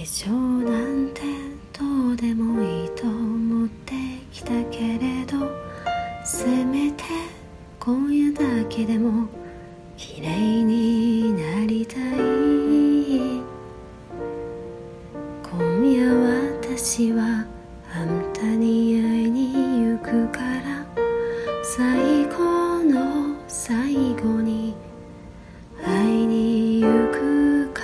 粧なんてどうでもいいと思ってきたけれど、せめて今夜だけでも綺麗になりたい。今夜私はあんたに会いに行くから、最後の最後に会いに行くから。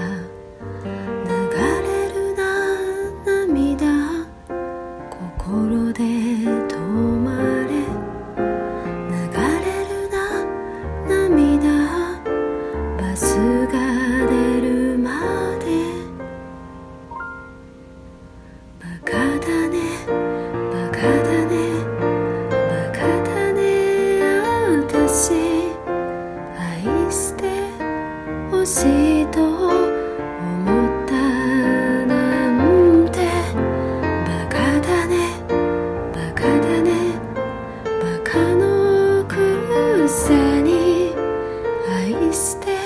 流れるな涙、心で止まれ。流れるな涙、バスが出るまで。バカだねバカだねバカだね、私愛してほしいと思ったなんて。バカだねバカだねバカのくせに愛して